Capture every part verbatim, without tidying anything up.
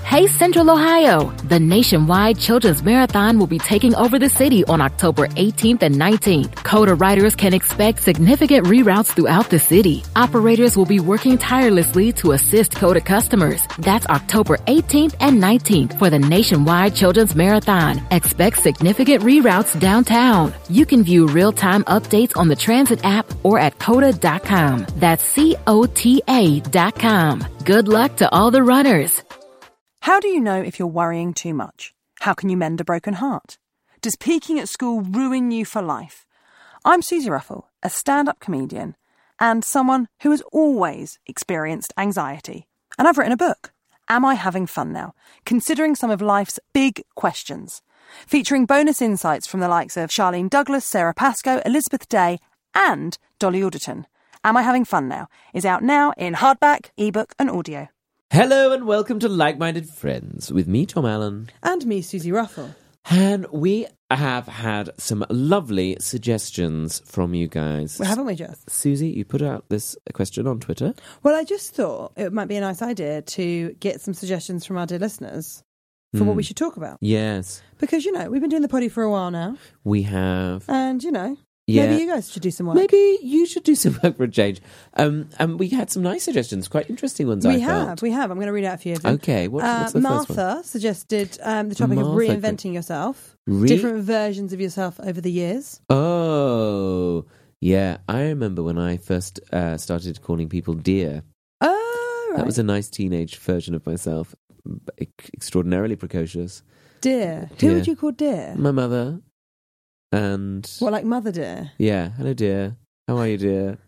Hey Central Ohio! The nationwide Children's Marathon will be taking over the city on October eighteenth and nineteenth. CODA riders can expect significant reroutes throughout the city. Operators will be working tirelessly to assist CODA customers. That's October eighteenth and nineteenth for the nationwide Children's Marathon. Expect significant reroutes downtown. You can view real-time updates on the Transit app or at coda dot com. That's C O T A dot com. Good luck to all the runners. How do you know if you're worrying too much? How can you mend a broken heart? Does peaking at school ruin you for life? I'm Susie Ruffle, a stand-up comedian and someone who has always experienced anxiety. And I've written a book, Am I Having Fun Now? Considering some of life's big questions. Featuring bonus insights from the likes of Charlene Douglas, Sarah Pascoe, Elizabeth Day and Dolly Alderton. Am I Having Fun Now? Is out now in hardback, ebook and audio. Hello and welcome to Like-Minded Friends with me, Tom Allen. And me, Susie Ruffle. And we have had some lovely suggestions from you guys. Well, haven't we, Jess? Susie, you put out this question on Twitter. Well, I just thought it might be a nice idea to get some suggestions from our dear listeners for mm. what we should talk about. Yes. Because, you know, we've been doing the potty for a while now. We have. And, you know... Yeah. Maybe you guys should do some work. Maybe you should do some work for a change. Um, and we had some nice suggestions, quite interesting ones, we I have, felt. We have. I'm going to read out a few of them. Okay, what, uh, what's the Martha first one? suggested um, the topic Martha, of reinventing yourself. Re- different versions of yourself over the years. Oh, yeah. I remember when I first uh, started calling people dear. Oh, right. That was a nice teenage version of myself. Extraordinarily precocious. Dear. Dear. Who would you call dear? My mother. And what, like mother dear? Yeah, hello dear. How are you, dear?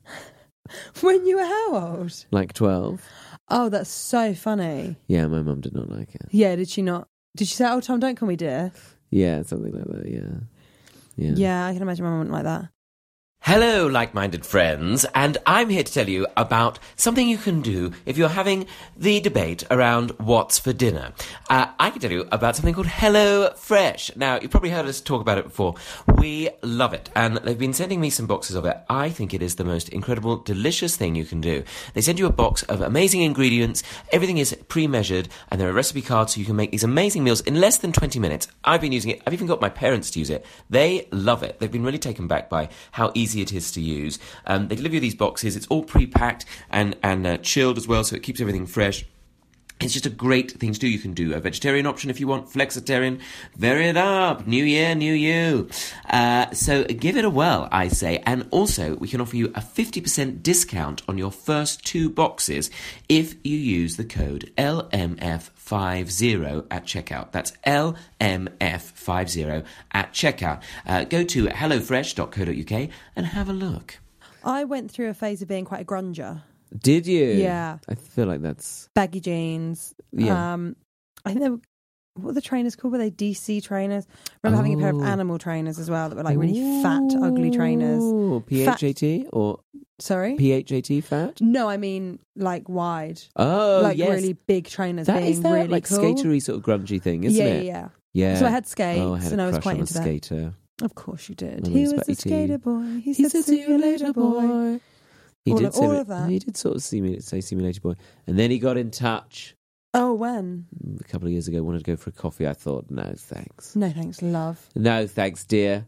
When you were how old? Like twelve. Oh, that's so funny. Yeah, my mum did not like it. Yeah, did she not? Did she say, "Oh, Tom, don't call me dear"? Yeah, something like that. Yeah, yeah. Yeah, I can imagine my mum wouldn't like that. Hello, like-minded friends, and I'm here to tell you about something you can do if you're having the debate around what's for dinner. Uh, I can tell you about something called Hello Fresh. Now, you've probably heard us talk about it before. We love it, and they've been sending me some boxes of it. I think it is the most incredible, delicious thing you can do. They send you a box of amazing ingredients. Everything is pre-measured, and there are recipe cards so you can make these amazing meals in less than twenty minutes. I've been using it. I've even got my parents to use it. They love it. They've been really taken back by how easy it is to use. Um, they deliver you these boxes. It's all pre-packed and, and uh, chilled as well, so it keeps everything fresh. It's just a great thing to do. You can do a vegetarian option if you want, flexitarian, vary it up, new year, new you. Uh, so give it a whirl, I say. And also, we can offer you a fifty percent discount on your first two boxes if you use the code L M F fifty at checkout. That's L M F fifty at checkout. Uh, go to hello fresh dot co dot uk and have a look. I went through a phase of being quite a grunger. Did you? Yeah. I feel like that's... Baggy jeans. Yeah. Um, I think they were... What were the trainers called? Were they D C trainers? I remember oh. having a pair of animal trainers as well that were like really Ooh. fat, ugly trainers. P H A T fat. or... Sorry? P H A T fat? No, I mean like wide. Oh, like yes. really big trainers that being is that, really like cool. skatery sort of grungy thing, isn't yeah, it? Yeah, yeah, yeah. So I had skates oh, I had and a I was crush quite on into a skater. that. Of course you did. When He was was a skater boy. He, he said, see you later, boy. He all did of, say, all of that. He did sort of see me, say simulator boy. And then he got in touch. Oh, when? A couple of years ago, wanted to go for a coffee. I thought, no, thanks. No, thanks, love. No, thanks, dear.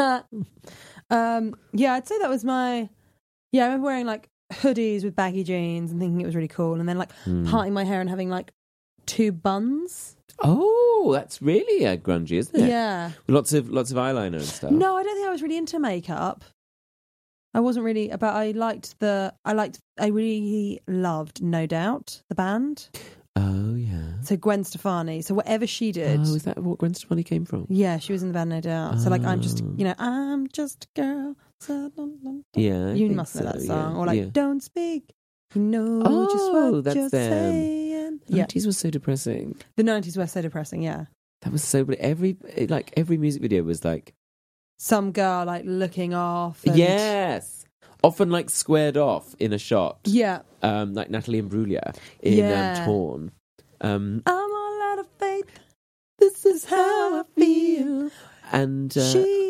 um, yeah, I'd say that was my... Yeah, I remember wearing like hoodies with baggy jeans and thinking it was really cool. And then like mm. parting my hair and having like two buns. Oh, that's really uh, grungy, isn't it? Yeah. With lots of lots of eyeliner and stuff. No, I don't think I was really into makeup. I wasn't really, but I liked the, I liked, I really loved No Doubt, the band. Oh, yeah. So Gwen Stefani. So whatever she did. Oh, is that what Gwen Stefani came from? Yeah, she was in the band No Doubt. So like, I'm just, Oh. you know, I'm just a girl. So, dun, dun, dun. Yeah. I You think must know so, that song. yeah. Or like, yeah. don't speak. You know Oh, just what that's you're them. saying. The Yeah. nineties was so depressing. The nineties were so depressing, yeah. That was so... Every, like, every music video was like... Some girl like looking off. And... Yes! Often like squared off in a shot. Yeah. Um, like Natalie Imbruglia in Yeah. um, Torn. Um, I'm all out of faith. This is how I feel. and... Uh, She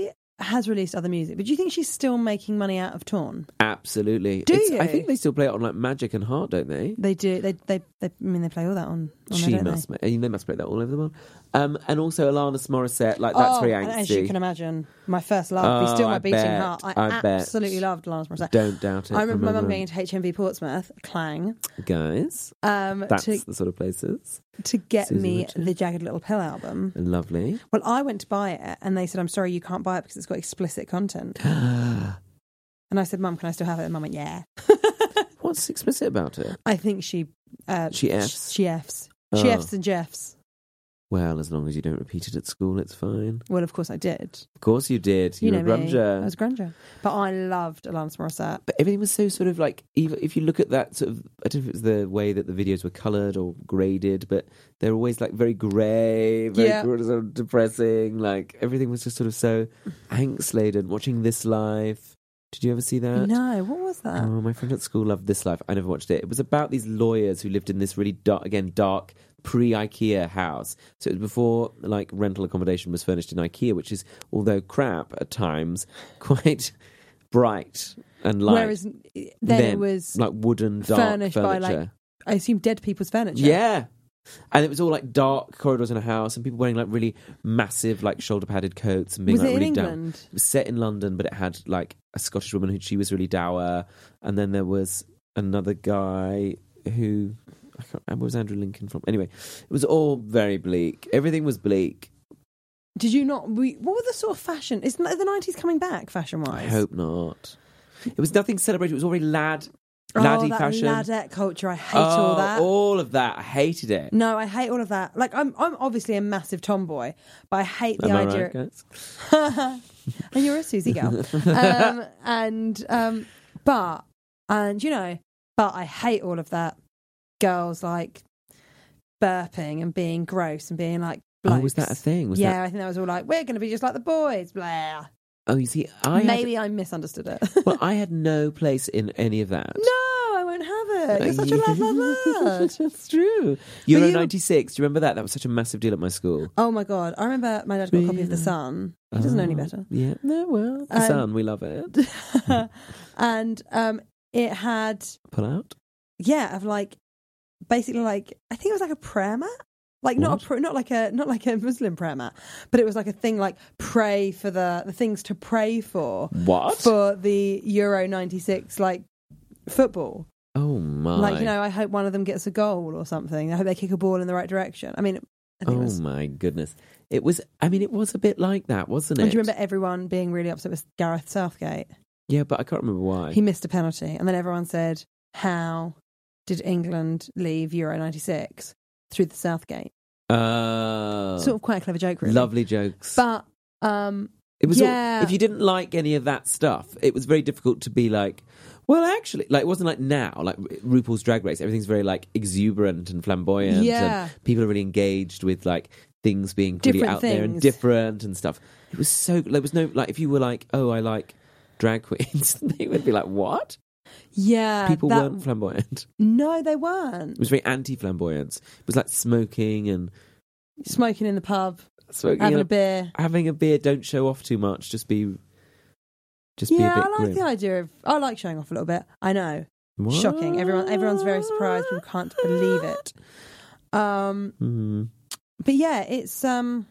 has released other music, but do you think she's still making money out of Torn? Absolutely. Do It's- you? I think they still play it on like Magic and Heart, don't they? They do. They, they, they I mean, they play all that on. on She there, don't must. They? ma- They must play that all over the world. Um, and also Alanis Morissette, like that's oh, very and angsty. as you can imagine, my first love, Be Oh, Still My I Beating bet, Heart. I, I bet. absolutely loved Alanis Morissette. Don't doubt it. I remember for my a mum moment. going to H M V Portsmouth, Clang, Guys, um, that's to the sort of places. to get Susie me Richard. the Jagged Little Pill album. Lovely. Well, I went to buy it, and they said, "I'm sorry, you can't buy it because it's got explicit content." And I said, "Mum, can I still have it?" And Mum went, "Yeah." What's explicit about it? I think she uh, She Fs? She Fs. She Oh. Fs and Jeffs. Well, as long as you don't repeat it at school, it's fine. Well, of course I did. Of course you did. You You're know a me. grunger. I was a grunger. But I loved Alanis Morissette. But everything was so sort of like, even if you look at that sort of, I don't know if it was the way that the videos were coloured or graded, but they're always like very grey, very Yeah. sort of depressing. Like everything was just sort of so angst laden. Watching This Life. Did you ever see that? No, what was that? Oh, my friend at school loved This Life. I never watched it. It was about these lawyers who lived in this really dark, again, dark, pre-IKEA house. So it was before, like, rental accommodation was furnished in IKEA, which is, although crap at times, quite bright and light. Whereas then, it was like wooden, dark furnished by, furniture. like, I assume dead people's furniture. Yeah. And it was all like dark corridors in a house and people wearing like really massive like shoulder padded coats and being Was like it in really down. England? It was set in London, but it had like a Scottish woman who she was really dour, and then there was another guy who I can't remember, where was Andrew Lincoln from? Anyway, it was all very bleak. Everything was bleak. Did you not? We, what were the sort of fashion? Is the nineties coming back fashion wise? I hope not. It was nothing celebrated. It was already lad, Oh, laddie that fashion. ladette culture. I hate oh, all that. all of that. I hated it. No, I hate all of that. Like, I'm I'm obviously a massive tomboy, but I hate the Am I idea. right, guys? And you're a Susie girl. um, and um, but and you know, but I hate all of that. Girls like burping and being gross and being like. Oh, was blokes. that a thing? Was yeah, that... I think that was all like, we're going to be just like the boys. Blah. Oh, you see, I had- Maybe I misunderstood it. well, I had no place in any of that. No, I won't have it. You're such a lad, lad, lad. That's true. Euro you- ninety-six. Do you remember that? That was such a massive deal at my school. Oh my God. I remember my dad got a copy of The Sun. He doesn't know any better. Yeah. No, well, the Um, sun, we love it. And um, it had, Pull out. yeah, of like, basically like, I think it was like a prayer mat. Like not a, pr- not like a not like a Muslim prayer mat, but it was like a thing like pray for the the things to pray for. What? For the Euro ninety-six like football. Oh my! Like, you know, I hope one of them gets a goal or something. I hope they kick a ball in the right direction. I mean, I think oh it was. my goodness! It was. I mean, it was a bit like that, wasn't it? And do you remember everyone being really upset with Gareth Southgate? Yeah, but I can't remember why. He missed a penalty, and then everyone said, "How did England leave Euro ninety-six through the Southgate?" Uh, Sort of quite a clever joke, really. Lovely jokes. But um, it was. yeah. All, if you didn't like any of that stuff, it was very difficult to be like. Well, actually, like it wasn't like now, like RuPaul's Drag Race. Everything's very like exuberant and flamboyant, Yeah. and people are really engaged with like things being really Different out there and things. different and stuff. It was so there was no like if you were like, oh, I like drag queens, they would be like, what? yeah, People that- weren't flamboyant. No, they weren't. It was very anti-flamboyance. It was like smoking and Smoking in the pub, smoking having and a beer. having a beer. Don't show off too much. Just be, just be a Yeah, bit I like grim. the idea of. I like showing off a little bit. I know, What? shocking. Everyone, everyone's very surprised. People can't believe it. Um, Mm. but yeah, it's um,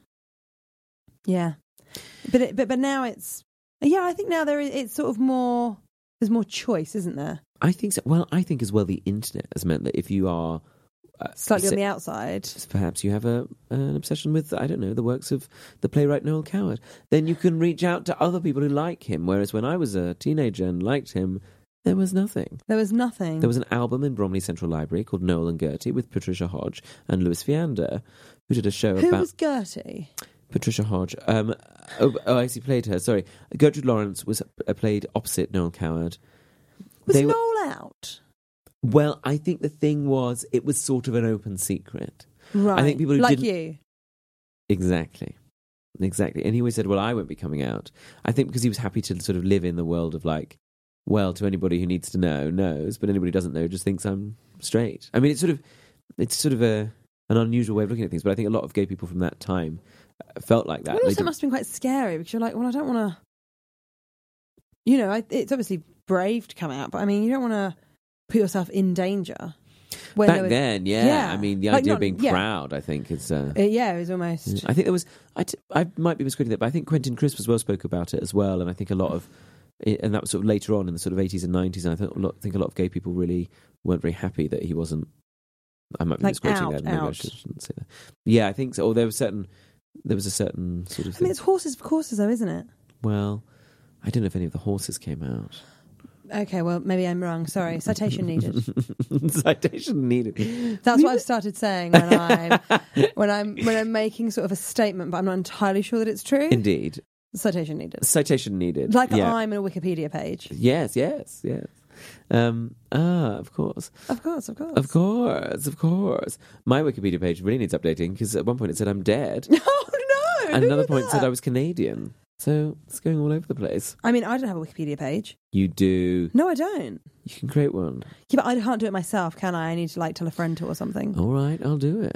yeah, but it, but but now it's yeah. I think now there is. It's sort of more. There's more choice, isn't there? I think so. Well, I think as well the internet has meant that if you are uh, Slightly se- on the outside. perhaps you have a an obsession with I don't know the works of the playwright Noel Coward, then you can reach out to other people who like him. Whereas when I was a teenager and liked him, there was nothing. There was nothing. There was an album in Bromley Central Library called Noel and Gertie with Patricia Hodge and Louis Viander, who did a show Who about was Gertie? Patricia Hodge. Um, oh, oh, I actually played her. Sorry, Gertrude Lawrence was uh, played opposite Noel Coward. Was They were- Noel out? Well, I think the thing was, it was sort of an open secret. Right. I think people who like didn't- you. Exactly. Exactly. And he always said, well, I won't be coming out. I think because he was happy to sort of live in the world of like, well, to anybody who needs to know, knows, but anybody who doesn't know just thinks I'm straight. I mean, it's sort of, it's sort of a an unusual way of looking at things, but I think a lot of gay people from that time uh, felt like that. Well, They also, it didn't- must have been quite scary because you're like, well, I don't want to. you know, I, it's obviously brave to come out, but I mean, you don't want to put yourself in danger. When Back there was, then, yeah. yeah. I mean, the Like, idea not- of being yeah. proud, I think, is... Uh, uh, yeah, it was almost. I think there was... I, t- I might be misquoting that, but I think Quentin Crisp as well spoke about it as well, and I think a lot of... And that was sort of later on in the sort of eighties and nineties, and I think a lot, think a lot of gay people really weren't very happy that he wasn't... I might be Like misquoting out, that. Maybe I out. shouldn't say that. Yeah, I think so. Or there was certain... There was a certain sort of I thing. mean, it's horses for courses, though, isn't it? Well, I don't know if any of the horses came out. Okay, well, maybe I'm wrong. Sorry. Citation needed. Citation needed. That's what I've started saying when I'm when I'm when I'm making sort of a statement, but I'm not entirely sure that it's true. Indeed. Citation needed. Citation needed. Like yeah. I'm in a Wikipedia page. Yes, yes, yes. Um, ah, of course. Of course, of course. Of course, of course. My Wikipedia page really needs updating because at one point it said I'm dead. Oh no! And who another did point that? said I was Canadian. So it's going all over the place. I mean, I don't have a Wikipedia page. You do. No, I don't. You can create one. Yeah, but I can't do it myself, can I? I need to like tell a friend to or something. All right, I'll do it.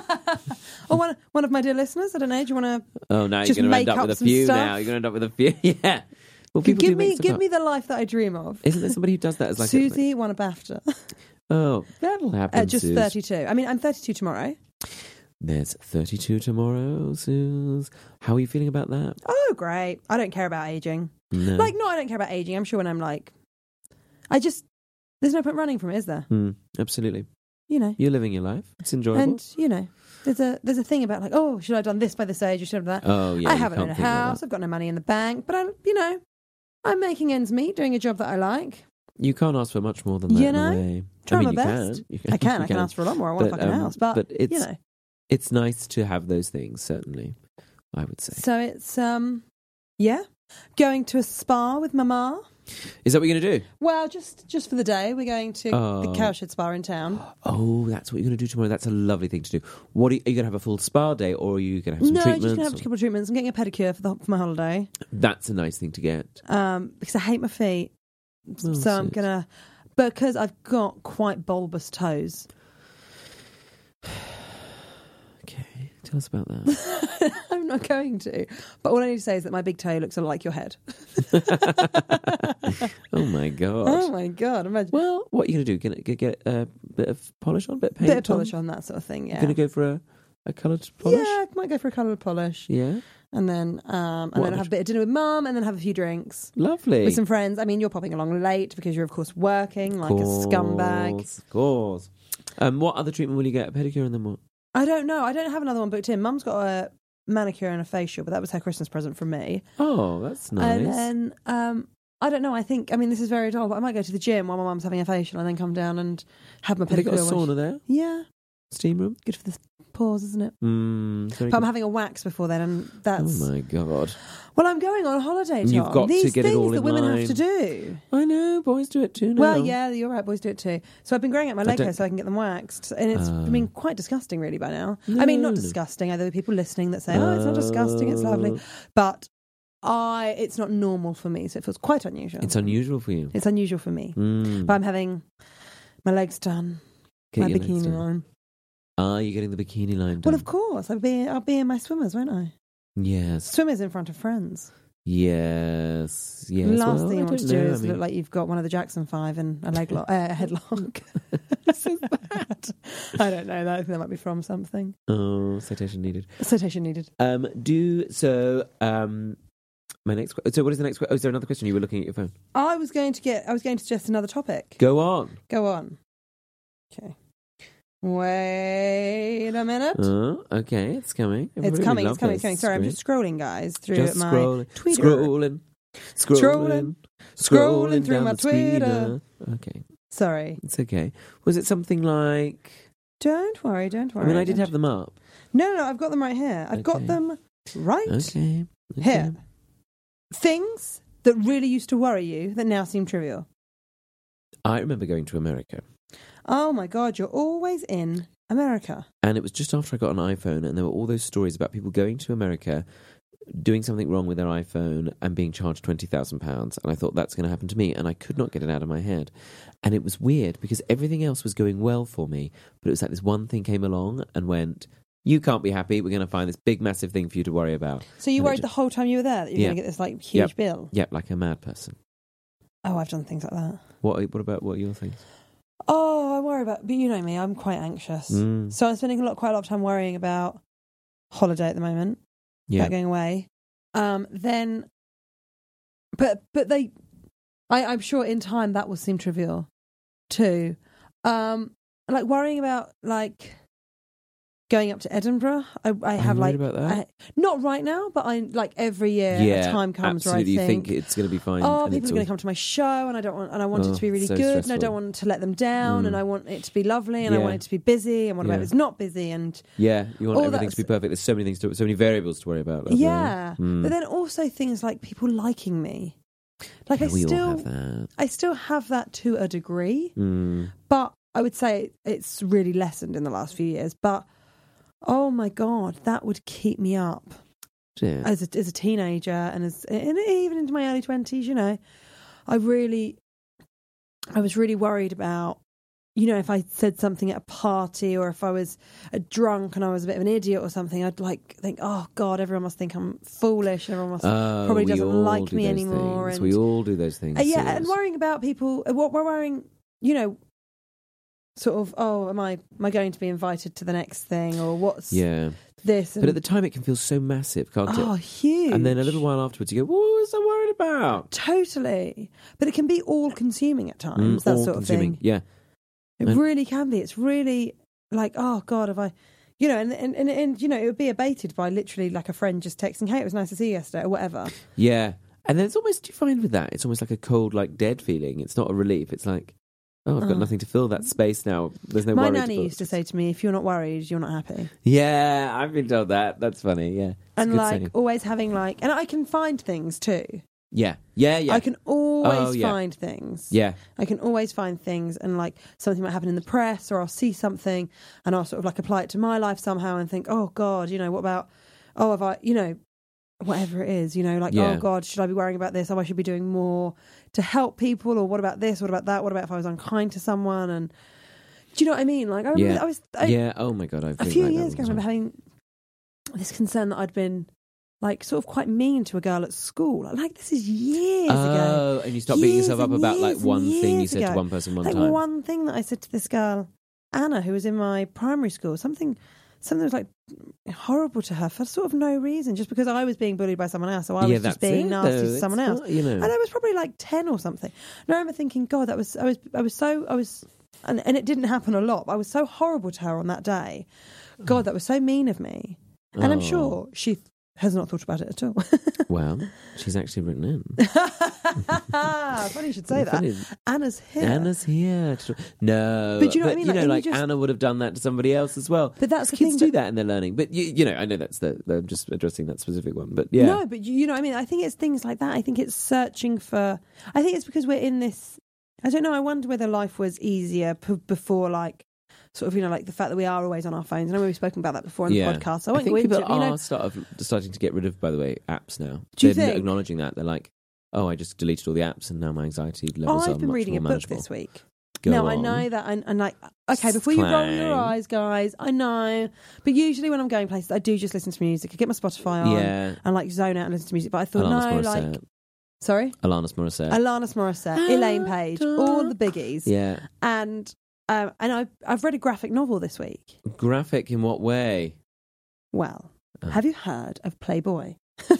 Or one one of my dear listeners. I don't know. Do you want to? Oh, now Just you're going to end make up up with a some few stuff. now. You're going to end up with a few. Yeah. Well, people Give do make me stuff give up. me the life that I dream of. Isn't there somebody who does that as like Susie a, won a BAFTA oh, that'll happen. at just Suze. thirty-two. I mean, I'm thirty-two tomorrow. There's thirty-two tomorrow, Suze. How are you feeling about that? Oh, great. I don't care about aging. No. Like, no, I don't care about aging. I'm sure when I'm like, I just, there's no point running from it, is there? Hmm, absolutely. You know. You're living your life. It's enjoyable. And, you know, there's a there's a thing about like, oh, should I have done this by this age or should I have done that? oh, yeah. I you haven't can't owned a think like house. that. I've got no money in the bank. But, I, you know, I'm making ends meet, doing a job that I like. You can't ask for much more than that You in know? a way. Try I mean, my you best. Can. You can. I can. you I can ask for a lot more. I want a fucking um, house. But, but it's, you know. it's nice to have those things, certainly, I would say. So it's, um, yeah, going to a spa with Mama. Is that what you're going to do? Well, just just for the day. We're going to Oh. the Cowshed Spa in town. Oh, that's what you're going to do tomorrow. That's a lovely thing to do. What are you, are you going to have a full spa day, or are you going to have some No, just treatments? going to have a or- couple of treatments. I'm getting a pedicure for, the, for my holiday That's a nice thing to get. um, because I hate my feet. Oh, so I'm sis. going to... Because I've got quite bulbous toes. Okay, tell us about that. I'm not going to. But all I need to say is that my big toe looks a lot like your head. Oh my god. Oh, my God. Imagine. Well, what are you going to do? Going to get a bit of polish on, bit of paint Bit of polish on? on, that sort of thing, yeah. Going to go for a, a coloured polish? Yeah, I might go for a coloured polish. Yeah. And then um, and What then other have a bit of dinner with Mum and then have a few drinks. Lovely. With some friends. I mean, you're popping along late because you're, of course, working like a scumbag. Of course. Um, what other treatment will you get? A pedicure and then what? I don't know. I don't have another one booked in. Mum's got a manicure and a facial, but that was her Christmas present from me. Oh, that's nice. And then, um, I don't know. I think, I mean, this is very dull, but I might go to the gym while my mum's having a facial and then come down and have my pedicure. Have they got a wash. sauna there? Yeah. Steam room? Good for the pause, isn't it? Mm, very But I'm good. having a wax before then, and that's... Oh my god. Well, I'm going on holiday, Tom. You've got to These get it things all that in women line. have to do. I know, boys do it too now. Well, yeah, you're right. Boys do it too. So I've been growing out my I leg don't- hair so I can get them waxed, and it's Oh. I mean quite disgusting, really, by now. I mean, not No. disgusting. There are people listening that say, "Oh, it's not disgusting. It's lovely," Oh. but I, it's not normal for me, so it feels quite unusual. It's unusual for you. It's unusual for me. Mm. But I'm having my legs done, Get my your legs bikini done. on. Are you getting the bikini line done? Well, of course, I'll be I'll be in my swimmers, won't I? Yes. Swimmers in front of friends. Yes. Yes. Last well, thing I you want to don't do know. is I mean, look like you've got one of the Jackson Five in a leg lock, uh, a headlock. This is that. I don't know. That I think that might be from something. Oh, citation needed. Citation needed. Um, do so. Um, my next. que- So, what is the next? que- Oh, is there another question? You were looking at your phone. I was going to get. I was going to suggest another topic. Go on. Go on. Okay. Wait a minute. Oh, okay, it's coming. it's Everybody coming. It's loves coming. this. It's coming. Sorry, I'm Great. just scrolling, guys, through Just my scrolling, Twitter. scrolling, scrolling, Scrolling through down my the screener. Twitter. Okay, Sorry. it's okay. Was it something like? Don't worry. Don't worry. I mean, I did don't- have them up. No, no, no. I've got them right here. I've got Okay. them right Okay, okay. here. Things that really used to worry you that now seem trivial. I remember going to America, Oh my God, you're always in America. and it was just after I got an iPhone, and there were all those stories about people going to America, doing something wrong with their iPhone, and being charged twenty thousand pounds. And I thought that's going to happen to me, and I could not get it out of my head. And it was weird because everything else was going well for me, but it was like this one thing came along and went, "You can't be happy. We're going to find this big, massive thing for you to worry about." So you And it worried ju- the whole time you were there that you're Yeah. going to get this like huge Yep. bill? Yep, like a mad person. Oh, I've done things like that. What What about what are your things? Oh, I worry about, but you know me, I'm quite anxious. Mm. So I'm spending a lot, quite a lot of time worrying about holiday at the moment, Yeah. about going away. Um, then, but but they, I, I'm sure in time that will seem trivial, too. Um, like worrying about like going up to Edinburgh. I, I have I'm like worried about that. I, not right now, but I like every year yeah, a time comes absolutely. where I think, You think it's going to be fine. oh, and people it's are going to all- come to my show, and I don't want, and I want it Oh, to be really so good, and I stressful. don't want to let them down, Mm. and I want it to be lovely, and I Yeah. want it to be busy, and what about Yeah. if it's not busy, and Yeah, you want all everything to be that's- perfect. There's so many things to, so many variables to worry about. like, yeah. mm. But then also things like people liking me, like Yeah, I we all still, have that. I still have that to a degree, Mm. but I would say it's really lessened in the last few years. But oh my god, that would keep me up. Yeah. as a, as a teenager and as and even into my early twenties, you know, I really, I was really worried about, you know, if I said something at a party or if I was a drunk and I was a bit of an idiot or something, I'd like think, oh God, everyone must think I'm foolish. Everyone must Oh, probably we doesn't all like do me those anymore. things. And We all do those things. uh, yeah, and serious. worrying about people, uh, what we're worrying, you know, sort of, oh, am I am I going to be invited to the next thing or what's Yeah. this? And, But at the time, it can feel so massive, can't oh, it? huge. And then a little while afterwards, you go, what was I worried about? Totally. But it can be all consuming at times, Mm, that all sort of consuming. thing. Yeah. It And- really can be. It's really like, oh God, have I, you know, and, and, and, and, you know, it would be abated by literally like a friend just texting, hey, it was nice to see you yesterday or whatever. Yeah. And then it's almost, do you find with that, it's almost like a cold, like dead feeling. It's not a relief. It's like, oh, I've got Oh. nothing to fill that space now. There's no My worry nanny to used to say to me, if you're not worried, you're not happy. Yeah, I've been told that. That's funny. Yeah. It's a And good like saying. always having like, and I can find things too. Yeah. Yeah, yeah. I can always Oh, yeah. find things. Yeah. I can always find things, and like something might happen in the press, or I'll see something and I'll sort of like apply it to my life somehow and think, oh God, you know, what about, oh, have I, you know, whatever it is, you know, like, Yeah. oh God, should I be worrying about this? Oh, I should be doing more to help people, or what about this? What about that? What about if I was unkind to someone? And do you know what I mean? Like, I remember Yeah. I was, I, yeah. Oh my God. I've a been few like that years ago, I all the remember time. having this concern that I'd been like sort of quite mean to a girl at school. Like, this is years ago. Oh, and you stop beating Years yourself up and about like years and one thing you years said to ago. one person one Like time. one thing that I said to this girl, Anna, who was in my primary school, something, something was like horrible to her for sort of no reason, just because I was being bullied by someone else, so I was yeah, just that's being it, nasty though. to It's someone else. not, you know. And I was probably like ten or something. And I remember thinking, God, that was I was I was so I was, and and it didn't happen a lot, but I was so horrible to her on that day. God, that was so mean of me. And I'm Oh. sure she has not thought about it at all. Well, she's actually written in. Funny you should say that. Funny. Anna's here. Anna's here. to- No, But you know what I mean? You Like, know, and you like just- Anna would have done that to somebody else as well. But that's the kids thing, do but- that in their learning. But you, you know, I know that's the. I'm just addressing that specific one. But yeah, No, but you, you know what I mean? I think it's things like that. I think it's searching for... I think it's because we're in this... I don't know, I wonder whether life was easier p- before, like, sort of, you know, like the fact that we are always on our phones. I know we've spoken about that before in yeah. the podcast. So I I won't think go people into it, are you know. start of, starting to get rid of, by the way, apps now. Do you They're think? acknowledging that they're like, oh, I just deleted all the apps, and now my anxiety levels are I've been much reading more a book manageable. this week. Go now, I on. know that, and, and like, okay, before you roll your Clang. eyes, guys, I know. But usually when I'm going places, I do just listen to music. I get my Spotify on Yeah, and like zone out and listen to music. But I thought, Alanis no, Morissette. like, sorry? Alanis Morissette. Alanis Morissette, Elaine Page, all the biggies. Yeah, And um, and I, I've read a graphic novel this week. graphic in what way? Well, Oh. have you heard of Playboy?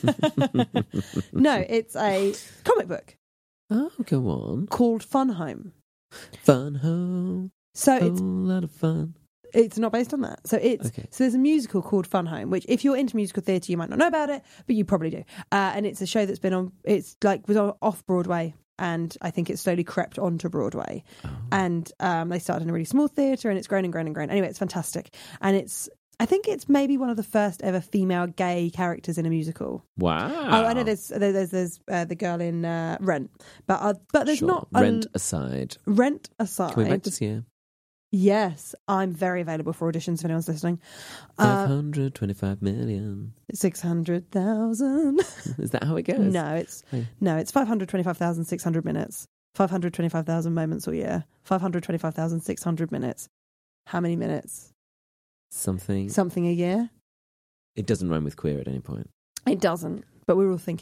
No, it's a comic book Oh, go on. called Fun Home. Fun home, So whole it's lot of fun. it's not based on that. So it's Okay. so there's a musical called Fun Home, which if you're into musical theatre, you might not know about it, but you probably do. Uh, and it's a show that's been on. It's like was on, off Broadway, and I think it slowly crept onto Broadway. Oh. And um, they started in a really small theatre, and it's grown and grown and grown. Anyway, it's fantastic, and it's. I think it's maybe one of the first ever female gay characters in a musical. Wow. Oh, I know there's there's there's uh, the girl in uh, Rent, but uh, but there's Sure. not a, Rent aside. Rent aside. Coming back this year. Yes, I'm very available for auditions if anyone's listening. Five Uh, hundred twenty-five million. Six hundred thousand. Is that how it goes? No, it's Oh. no, it's five hundred twenty-five thousand six hundred minutes. Five hundred twenty-five thousand moments a year. Five hundred twenty-five thousand six hundred minutes. How many minutes? Something. Something a year. It doesn't rhyme with queer at any point. It doesn't, but we're all thinking it.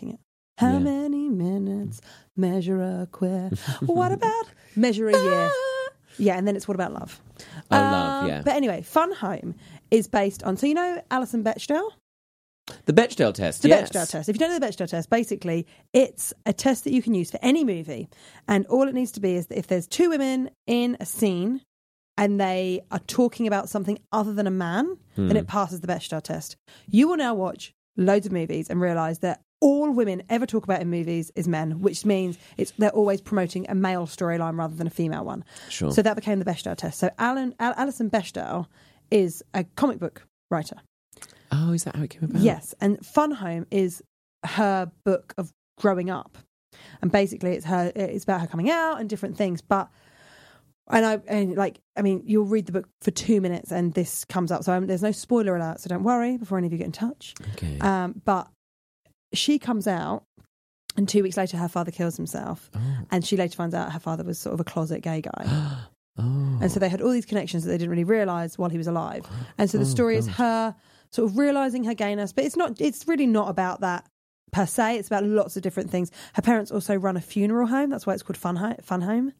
How Yeah. many minutes measure a queer? What about measure a year? Yeah, and then it's what about love? Oh, love, yeah. But anyway, Fun Home is based on, so you know Alison Bechdel? The Bechdel test, The yes. Bechdel test. If you don't know the Bechdel test, basically it's a test that you can use for any movie. And all it needs to be is that if there's two women in a scene and they are talking about something other than a man, Hmm. then it passes the Bechdel test. You will now watch loads of movies and realise that all women ever talk about in movies is men, which means it's they're always promoting a male storyline rather than a female one. Sure. So that became the Bechdel test. So Alan, Al- Alison Bechdel is a comic book writer. Oh, is that how it came about? Yes, and Fun Home is her book of growing up, and basically it's her. It's about her coming out and different things. But and I and like I mean, you'll read the book for two minutes and this comes up. So um, there's no spoiler alert. So don't worry before any of you get in touch. Okay. Um, but she comes out, and two weeks later, her father kills himself, oh. and she later finds out her father was sort of a closet gay guy. oh. And so they had all these connections that they didn't really realise while he was alive. And so the Oh, story is God. her sort of realising her gayness, but it's not. It's really not about that per se. It's about lots of different things. Her parents also run a funeral home. That's why it's called Fun, Ho- Fun Home.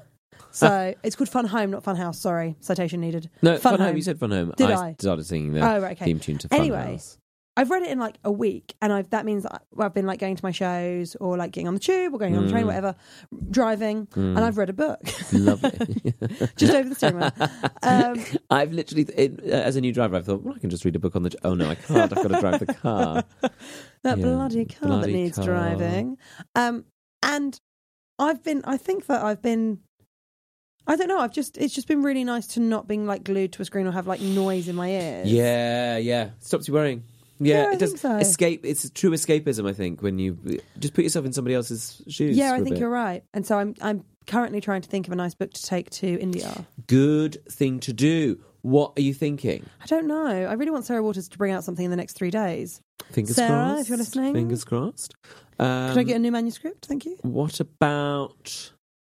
So it's called Fun Home, not Fun House. Sorry, citation needed. No, Fun Fun, Home. Home. You said Fun Home. Did I I? started singing the Oh, right, okay. theme tune to Fun Anyway, House. I've read it in like a week, and I've that means that I've been like going to my shows or like getting on the tube or going on the train, whatever, driving, and I've read a book Lovely. just over the steering wheel. Um, I've literally, it, uh, as a new driver, I've thought, well, I can just read a book on the. Oh no, I can't. I've got to drive the car. that Yeah, bloody car bloody that needs car. driving. Um, and I've been, I think that I've been, I don't know, I've just, it's just been really nice to not being like glued to a screen or have like noise in my ears. Yeah, yeah. Stops you worrying. Yeah, Yeah, I it does. think so. Escape. It's a true escapism, I think, when you just put yourself in somebody else's shoes. Yeah, for I a think bit. you're right. And so I'm, I'm currently trying to think of a nice book to take to India. Good thing to do. What are you thinking? I don't know. I really want Sarah Waters to bring out something in the next three days. Fingers Sarah, crossed. if you're listening. Fingers crossed. Um, Could I get a new manuscript? Thank you. What about?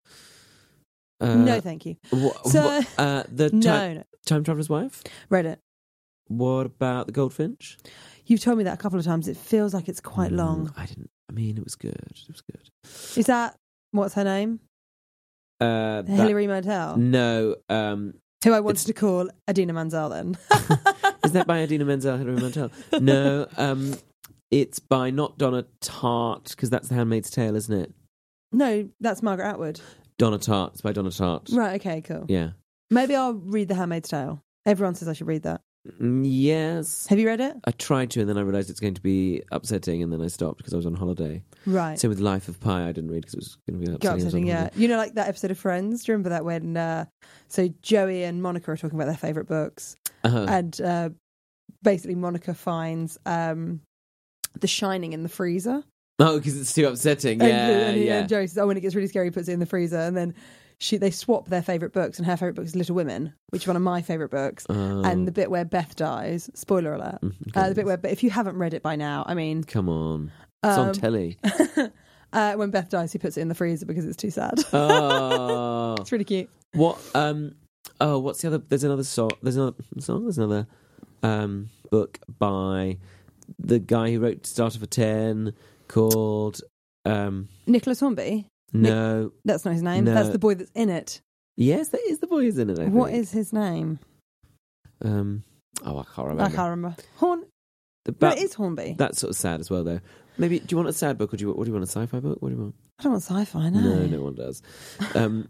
Uh, no, thank you. wha- So- wha- uh, the No, time, no. time Traveler's Wife. Read it. What about the Goldfinch? You've told me that a couple of times. It feels like it's quite Mm, long. I didn't. I mean, it was good. It was good. Is that, what's her name? Uh, that- Hilary Mantel? No. Um, Who I wanted It's- to call Adina Menzel then. is that by Idina Menzel, Hilary Mantel? No. Um, it's by not Donna Tartt, because that's The Handmaid's Tale, isn't it? No, that's Margaret Atwood. Donna Tartt. It's by Donna Tartt. Right, okay, cool. Yeah. Maybe I'll read The Handmaid's Tale. Everyone says I should read that. Mm, yes. Have you read it? I tried to, and then I realised it's going to be upsetting, and then I stopped because I was on holiday. Right. Same with Life of Pi, I didn't read because it was going to be upsetting. Got I was on upsetting, yeah. holiday. You know, like that episode of Friends? Do you remember that when, uh, so Joey and Monica are talking about their favourite books, Uh-huh. and uh, basically Monica finds um, The Shining in the freezer. Oh, because it's too upsetting. Yeah, and, and, yeah. and Joey says, oh, when it gets really scary, he puts it in the freezer, and then she they swap their favourite books, and her favourite book is Little Women, which is one of my favourite books. Oh. And the bit where Beth dies, spoiler alert, uh, the bit where, but if you haven't read it by now, I mean, Come on. It's on Um, telly. uh, when Beth dies, he puts it in the freezer because it's too sad. Oh. It's really cute. What? Um. Oh, what's the other? There's another song. There's another song. There's another um book by the guy who wrote Starter for Ten called um. Nicholas Hornby? No. That's not his name. No. That's the boy that's in it. Yes, that is the boy who's in it. I What think. is his name? Um. Oh, I can't remember. I can't remember. Horn. The, No, but it is Hornby. that's sort of sad as well, though. Maybe. Do you want a sad book, or do you? What do you want? A sci-fi book? What do you want? I don't want sci-fi. No. No, no one does. Um.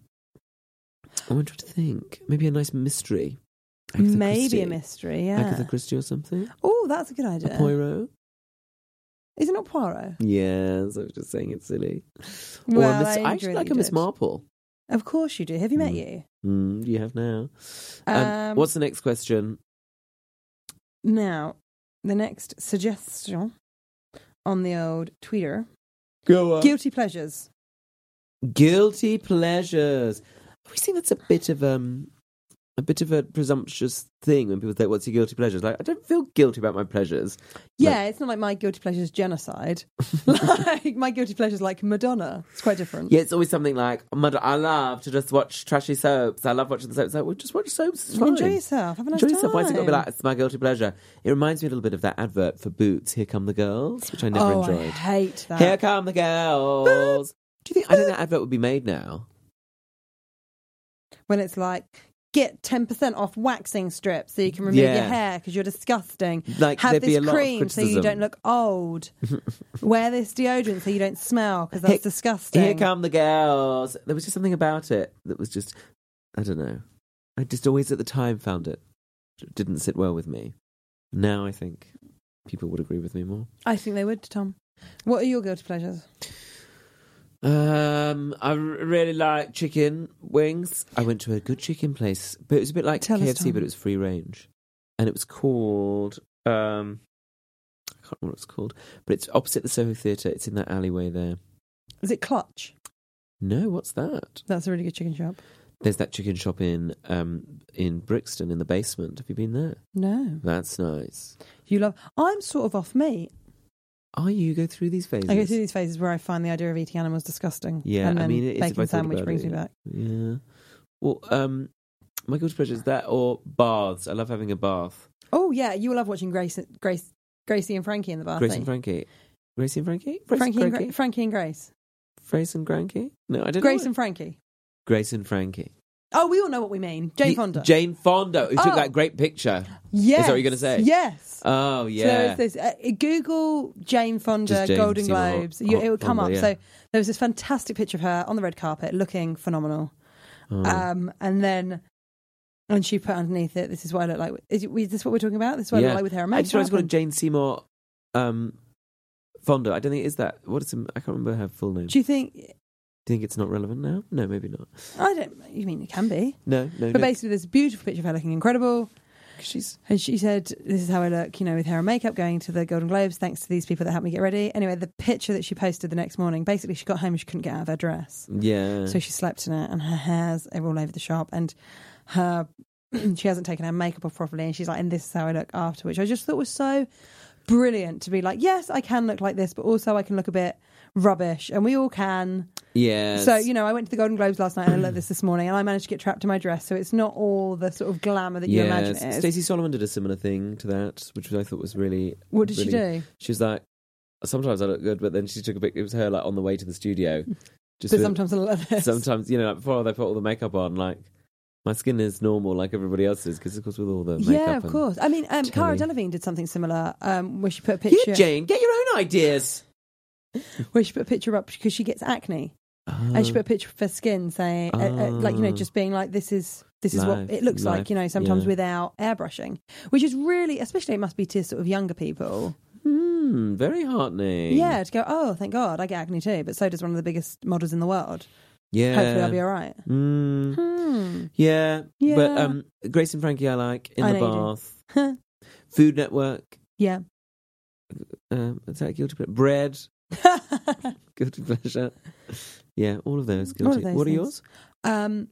I want to think. Maybe a nice mystery. Agatha Maybe Christie. a mystery. Yeah. Agatha Christie or something. Oh, that's a good idea. A Poirot. Is it not Poirot? Yes, I was just saying it's silly. or Well, a Miss, I I actually enjoyed like that a you Miss did. Marple. Of course you do. Have you met Mm. you? Mm, you have now. Um, Um, what's the next question? Now, the next suggestion on the old Twitter: Go on. guilty pleasures. Guilty pleasures. We think that's a bit of um, a a bit of a presumptuous thing when people say, what's your guilty pleasures? Like, I don't feel guilty about my pleasures. Yeah, Like, it's not like my guilty pleasure is genocide. Like, my guilty pleasure is like Madonna. It's quite different. yeah, it's always something like, Mother, I love to just watch trashy soaps. I love watching the soaps. It's like, well, just watch soaps. It's fine. Enjoy yourself. Have a nice Enjoy time. yourself. Why has it got to be like, it's my guilty pleasure? It reminds me a little bit of that advert for Boots, Here Come the Girls, which I never oh, enjoyed. I hate that. Here come the girls. Do you think, I think that advert would be made now? When it's like, get ten percent off waxing strips so you can remove Yeah. your hair because you're disgusting. Like, Have there'd this be a lot of cream so you criticism. don't look old. Wear this deodorant so you don't smell because that's Here- disgusting. Here come the girls. There was just something about it that was just, I don't know. I just always at the time found it, it didn't sit well with me. Now I think people would agree with me more. I think they would, Tom. What are your guilty pleasures? Um, I r- really like chicken wings. I went to a good chicken place, but it was a bit like Tell us, K F C, Tom. but it was free range, and it was called. Um, I can't remember what it's called, but it's opposite the Soho Theatre. It's in that alleyway there. Is it Clutch? No, what's that? That's a really good chicken shop. There's that chicken shop in um in Brixton in the basement. Have you been there? No. That's nice. You love... I'm sort of off meat. Oh, you go through these phases. I go through these phases where I find the idea of eating animals disgusting. Yeah, and I then mean, it is if I bacon thought sandwich about brings it. me back. Yeah. Well, um, my guilty pleasure is that or baths. I love having a bath. Oh, yeah. You will love watching Grace, Grace, Gracie and Frankie in the bath. Grace don't and you? Frankie. Gracie and Frankie? Grace Frankie, and and Frankie? Gra- Frankie and Grace. Grace and Frankie? No, I don't Grace know. and Frankie. Grace and Frankie. Oh, we all know what we mean. Jane The- Fonda. Jane Fonda, who Oh. took that great picture. Yes. Is that what you're going to say? Yes. Oh, So yeah. there's this, uh, Google Jane Fonda Just Jane Golden Seymour Ho- Globes. You, it would come Fonda, up. yeah. So there was this fantastic picture of her on the red carpet, looking phenomenal. Oh. Um, and then, and she put underneath it, "This is what I look like." Is, it, is this what we're talking about? This is what I yeah. look like with hair and I just realised makeup. it's called Jane Seymour um, Fonda. I don't think it is that. What is it? I can't remember her full name. Do you think? Do you think it's not relevant now? No, maybe not. I don't. You mean it can be? No, no, But no. basically, there's a beautiful picture of her looking incredible. She's And she said, "This is how I look, you know, with hair and makeup, going to the Golden Globes, thanks to these people that helped me get ready." Anyway, the picture that she posted the next morning, basically, she got home and she couldn't get out of her dress. yeah. So she slept in it, and her hairs are all over the shop, and her she hasn't taken her makeup off properly, and she's like, "And this is how I look after," which I just thought was so brilliant to be like, yes, I can look like this, but also I can look a bit rubbish, and we all can. Yes. So, you know, I went to the Golden Globes last night and I looked this this morning, and I managed to get trapped in my dress, so it's not all the sort of glamour that you imagine it is. Stacey Solomon did a similar thing to that, which I thought was really. What did she really- do? She was like, sometimes I look good, but then she took a pic. It was her like on the way to the studio. Just But with- sometimes I look like this. sometimes, you know, like before they put all the makeup on, like my skin is normal like everybody else's because, of course, with all the makeup. Yeah, of and- course. I mean, um, Cara telly. Delevingne did something similar, um, where she put a picture, You, Jane, get your own ideas. where she put a picture up because she gets acne. And she put a picture of her skin saying, uh, uh, like, you know, Ah. just being like, this is this is Life, what it looks like, life, you know, sometimes yeah. without airbrushing, which is really, especially it must be to sort of younger people. Hmm, very heartening. Yeah, to go, oh, thank God, I get acne too, but so does one of the biggest models in the world. Yeah. Hopefully I'll be all right. Mm, Hmm. yeah. Yeah. But um, Grace and Frankie I like, In I the know you Bath, Food Network, Yeah. um, is that guilty pleasure? Bread, guilty pleasure. Yeah, all of those guilty. All of those what are things. yours? um,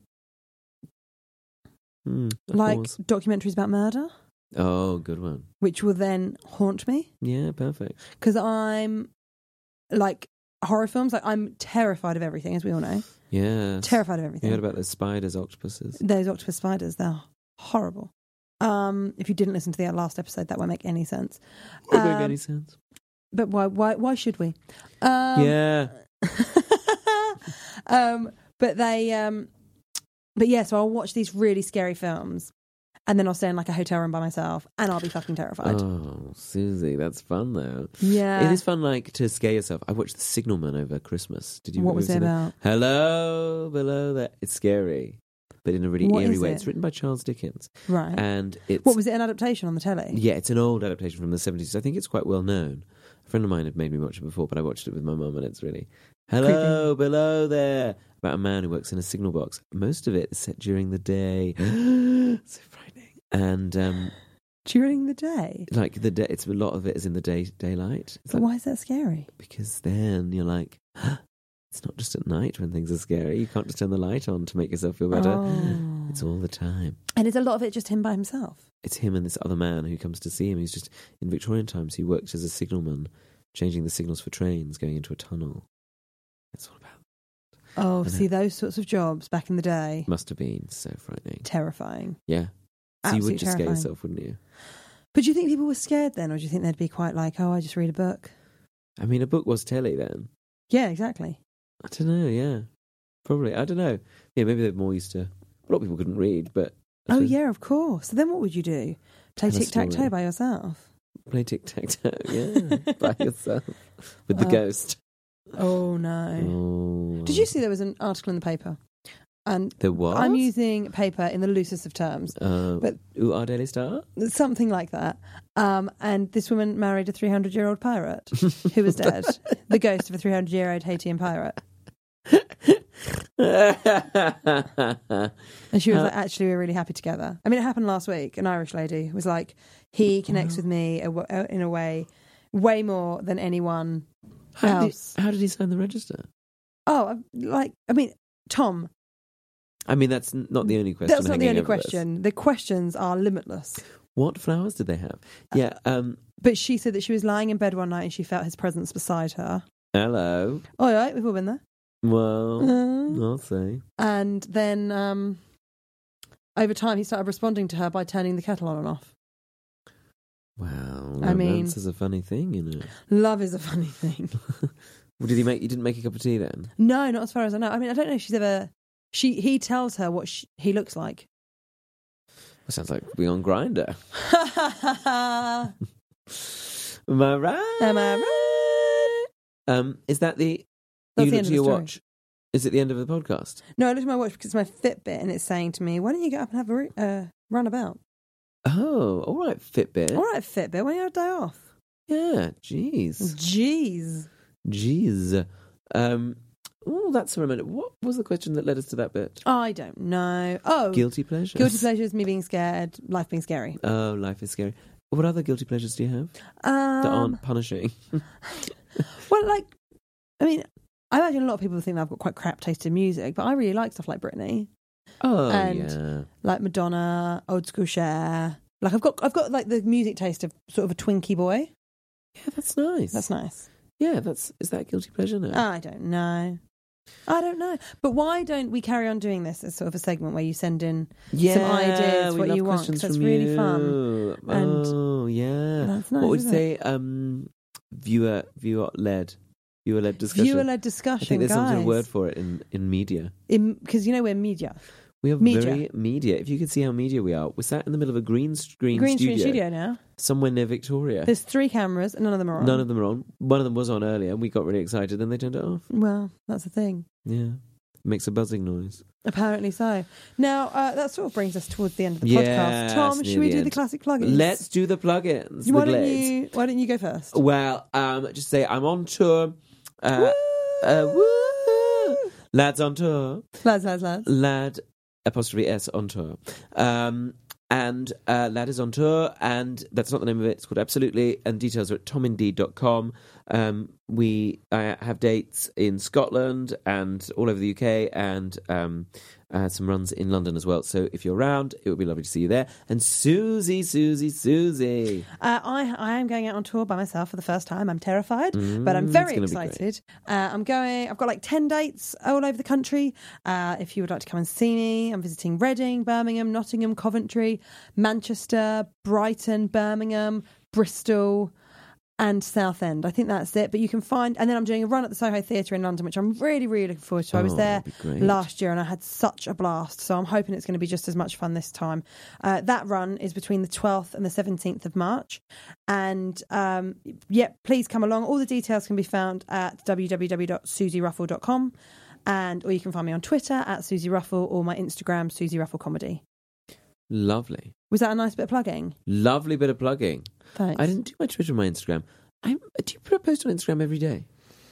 Hmm, like applause. documentaries about murder, Oh, good one. which will then haunt me Yeah, perfect. because I'm like horror films. Like I'm terrified of everything, as we all know. Yeah. Terrified of You everything. heard about those spiders, octopuses? Those octopus spiders, they're horrible. Um, if you didn't listen to the last episode, that won't make any sense. Won't make Um, any sense. But why? Why? Why should we? Um, Yeah. um, but they. Um, but yeah, so I'll watch these really scary films, and then I'll stay in like a hotel room by myself, and I'll be fucking terrified. Oh, Susie, that's fun though. Yeah. It is fun, like to scare yourself. I watched The Signalman over Christmas. Did you? What have was you it seen about? Hello, below that. It's scary, but in a really What eerie is way. it? It's written by Charles Dickens, Right. and it's What was it? An adaptation on the telly? Yeah, it's an old adaptation from the seventies. I think it's quite well known. A friend of mine had made me watch it before, but I watched it with my mum, and it's really hello below there about a man who works in a signal box. Most of it is set during the day. So frightening. And um, During the day. like the day, it's a lot of it is in the day daylight. It's But like, why is that scary? because then you're like, It's not just at night when things are scary. You can't just turn the light on to make yourself feel better. Oh. It's all the time. And is a lot of it just him by himself? It's him and this other man who comes to see him. He's just, in Victorian times, he worked as a signalman, changing the signals for trains going into a tunnel. That's all about. Oh, And see, it- those sorts of jobs back in the day, Must have been so frightening. terrifying. Yeah. So you Absolutely would just scare terrifying. yourself, wouldn't you? But do you think people were scared then, or do you think they'd be quite like, oh, I just read a book? I mean, a book was telly then. Yeah, exactly. I don't know, yeah. Probably. I don't know. Yeah, maybe they're more used to... A lot of people couldn't read, but... I Oh, suppose yeah, of course. So then what would you do? Play Tell a tic-tac-toe story. by yourself? Play tic-tac-toe, yeah, by yourself. With the Uh, ghost. Oh, no. Oh. Did you see there was an article in the paper? And There was? I'm using paper in the loosest of terms, Uh, but- Ooh, our Daily Star? something like that. Um, and this woman married a three hundred year old pirate who was dead. The ghost of a three hundred year old Haitian pirate. And she was Uh, like, actually, we're really happy together. I mean, it happened last week. An Irish lady was like, he connects with me a w- uh, in a way way more than anyone how, did else. he, how did he sign the register? Oh, I'm- like, I mean, Tom, I mean, that's n- not the only question. that's not the hanging only over this. question. The questions are limitless. What flowers did they have? Yeah, um, But she said that she was lying in bed one night and she felt his presence beside her. hello. All right, we've all been there. Well, Uh, I'll say. and then um, over time, he started responding to her by turning the kettle on and off. Wow, I mean- romance is a funny thing, you know. Love is a funny thing. Well, did he make? You didn't make a cup of tea then? No, not as far as I know. I mean, I don't know if she's ever. She he tells her what she, he looks like. That sounds like being on Grinder. Am Am I right? I right? Um, is that the? That's you the looked end at of your the story. watch. Is it the end of the podcast? No, I looked at my watch because it's my Fitbit and it's saying to me, "Why don't you get up and have a re- uh, run about?" Oh, all right, Fitbit. All right, Fitbit, why don't you have a day off? Yeah, jeez, Jeez. jeez. Um, oh, that's a reminder. What was the question that led us to that bit? I don't know. Oh, Guilty pleasures. guilty pleasures, me being scared, life being scary. Oh, life is scary. What other guilty pleasures do you have Um, that aren't punishing? Well, like, I mean, I imagine a lot of people think that I've got quite crap taste in music, but I really like stuff like Britney, Oh, And- yeah. like Madonna, old school Cher. Like, I've got, I've got like the music taste of sort of a Twinkie boy. Yeah, that's nice. That's nice. Yeah, that's is that guilty pleasure now? I don't know. I don't know. But why don't we carry on doing this as sort of a segment where you send in yeah, some ideas, we what love you want? 'Cause questions that's from really you. fun. And oh, yeah. That's nice. what would you isn't say? it? Um, viewer, viewer led, viewer led discussion. Viewer-led I discussion, think there's guys. some sort of word for it in in media. Because you know we're media. We are Media. very media. If you could see how media we are, we're sat in the middle of a green screen, Green studio, screen studio now. somewhere near Victoria. There's three cameras and none of them are on. None of them are on. One of them was on earlier, and we got really excited. Then they turned it off. Well, that's the thing. Yeah, it makes a buzzing noise. Apparently so. Now, uh, that sort of brings us towards the end of the Yes, podcast. Tom, near should we the do the end. classic plugins? Let's do the plugins. Why the don't glades. you? Why don't you go first? Well, um, just say I'm on tour. Uh, Woo! uh, woo! Lads on tour. Lads, lads, lads. Lad apostrophe S on tour. Um, and uh, Lad is on tour, and that's not the name of it. It's called Absolutely, and details are at tom indeed dot com. Um, we uh, have dates in Scotland and all over the U K, and um, uh, some runs in London as well. So if you're around, it would be lovely to see you there. And Susie, Susie, Susie. Uh, I I am going out on tour by myself for the first time. I'm terrified, Mm, but I'm it's very gonna be great. excited. Uh, I'm going. I've got like ten dates all over the country. Uh, if you would like to come and see me, I'm visiting Reading, Birmingham, Nottingham, Coventry, Manchester, Brighton, Birmingham, Bristol, and Southend. I think that's it. But you can find, and then I'm doing a run at the Soho Theatre in London, which I'm really, really looking forward to. I was Oh, there that'd be great. last year and I had such a blast. So I'm hoping it's going to be just as much fun this time. Uh, that run is between the twelfth and the seventeenth of March. And um, yeah, please come along. All the details can be found at w w w dot susie ruffle dot com. And or you can find me on Twitter at Susie Ruffle or my Instagram, Susie Ruffle Comedy. Lovely. Was that a nice bit of plugging? Lovely bit of plugging. Thanks. I didn't do my Twitter and my Instagram. I'm, do you put a post on Instagram every day?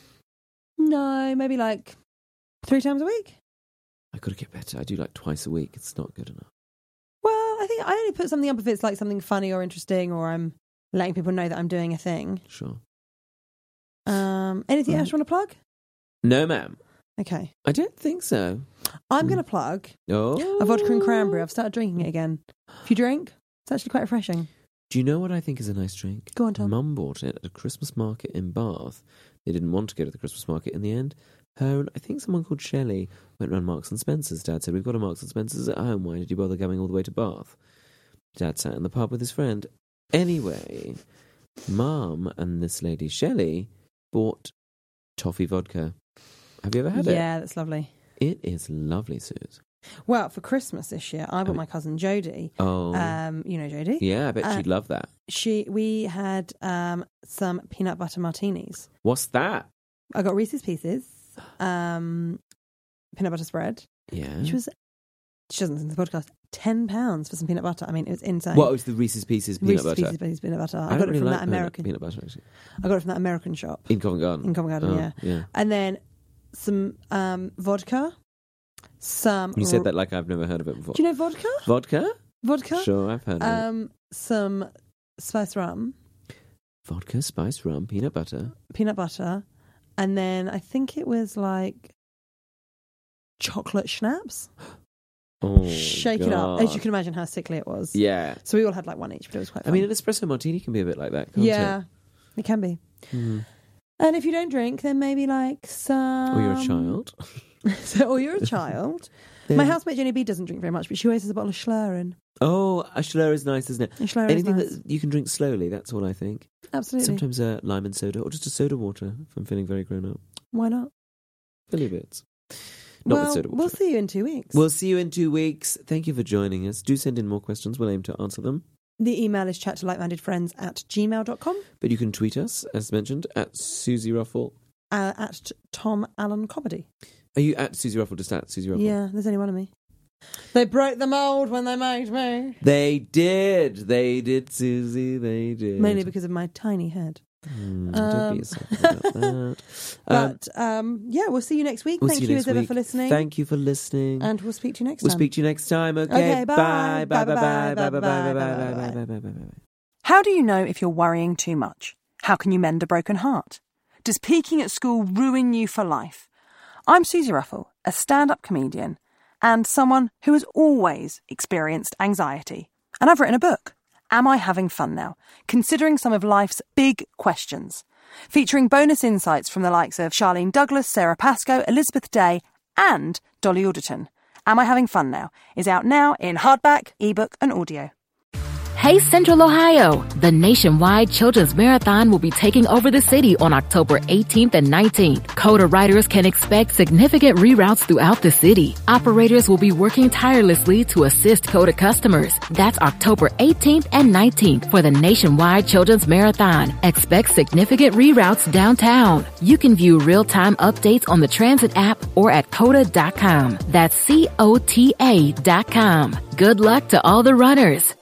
No, maybe like three times a week. I got to get better. I do like twice a week. It's not good enough. Well, I think I only put something up if it's like something funny or interesting, or I'm letting people know that I'm doing a thing. Sure. Um, anything else you want to plug? No, ma'am. Okay. I don't think so. I'm going to plug Oh. a vodka and cranberry. I've started drinking it again. If you drink, it's actually quite refreshing. Do you know what I think is a nice drink? Go on, Tom. Mum bought it at a Christmas market in Bath. They didn't want to go to the Christmas market in the end. Her and I think someone called Shelley went round Marks and Spencer's. Dad said, we've got a Marks and Spencer's at home. Why did you bother going all the way to Bath? Dad sat in the pub with his friend. Anyway, Mum and this lady Shelley bought toffee vodka. Have you ever had it? Yeah, that's lovely. It is lovely, Suze. Well, for Christmas this year, I bought Oh. my cousin Jodie. Oh. Um, you know Jodie? yeah, I bet uh, she'd love that. She, we had um, some peanut butter martinis. What's that? I got Reese's Pieces, um, peanut butter spread, Yeah. which was, she doesn't listen to the podcast, ten pounds for some peanut butter. I mean, it was insane. What was the Reese's Pieces peanut Reese's butter? Pieces, Pieces peanut butter. I, I got don't it really from like that American. peanut butter, actually. I got it from that American shop In Covent Garden. in Covent Garden, Oh, yeah. yeah. And then some um, vodka, some. You said that like I've never heard of it before. Do you know vodka? Vodka? Vodka. Sure, I've heard of it. Um, some spice rum, Vodka, spice, rum, peanut butter. peanut butter, and then I think it was like chocolate schnapps. Oh, Shake it up. As God. you can imagine how sickly it was. Yeah. So we all had like one each, but it was quite I fun. mean, an espresso martini can be a bit like that, can't yeah, it can be. it? Mm. And if you don't drink, then maybe like some. Or you're a child. so, or you're a child. Then- My housemate Jenny B doesn't drink very much, but she always has a bottle of Schlaren. Oh, a Schlur is nice, isn't it? And Schlaren Anything is nice. that you can drink slowly, that's all I think. Absolutely. Sometimes a lime and soda, or just a soda water if I'm feeling very grown up. Why not? Billy bits. Not well, with soda water. we'll see you in two weeks. We'll see you in two weeks. Thank you for joining us. Do send in more questions. We'll aim to answer them. The email is chat to like-minded-friends at gmail dot com. But you can tweet us, as mentioned, at Susie Ruffle. Uh, at Tom Allen Comedy. Are you at Susie Ruffle, just at Susie Ruffle? Yeah, there's only one of me. They broke the mould when they made me. They did. They did, Susie. They did. Mainly because of my tiny head. Mm, don't Um, be yourself about that. Um, But um, yeah, we'll see you next week. we'll Thank see you, next as ever week. for listening. Thank you for listening. And we'll speak to you next We'll time. speak to you next time. Okay, Okay, bye. bye. Bye, bye, bye, Bye, bye, bye, bye, bye, bye, bye, bye, bye, bye, bye, bye, bye. How do you know if you're worrying too much? How can you mend a broken heart? Does peaking at school ruin you for life? I'm Susie Ruffle, a stand-up comedian and someone who has always experienced anxiety. And I've written a book, Am I Having Fun Now? Considering some of life's big questions. Featuring bonus insights from the likes of Charlene Douglas, Sarah Pascoe, Elizabeth Day and Dolly Alderton. Am I Having Fun Now? Is out now in hardback, ebook and audio. Hey Central Ohio! The nationwide Children's Marathon will be taking over the city on October eighteenth and nineteenth. Coda writers can expect significant reroutes throughout the city. Operators will be working tirelessly to assist Coda customers. That's October eighteenth and nineteenth for the nationwide Children's Marathon. Expect significant reroutes downtown. You can view real-time updates on the transit app or at coda dot com. That's C O T A dot com. Good luck to all the runners.